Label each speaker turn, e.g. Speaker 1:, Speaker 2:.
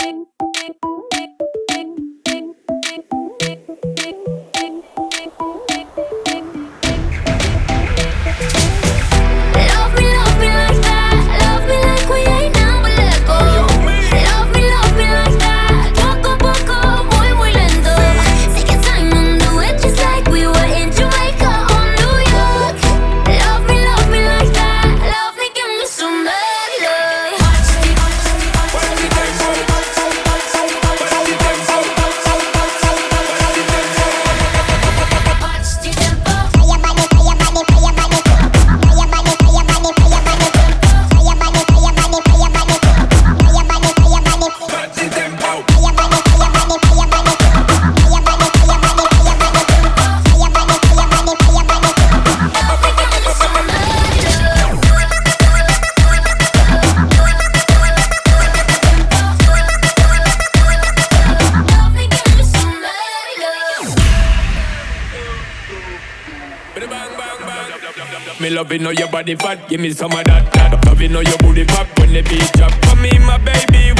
Speaker 1: Love me like that. Love me like we ain't never let go. Love me like that. Poco a poco, muy muy lento. Take your time and do it just like we were in Jamaica or New York. Love me like that. Love me, give me some bad love. Watch the tempo.
Speaker 2: Me loving how your body fat, give me some of that. Loving how your booty pop when the beat drop. For me, my baby,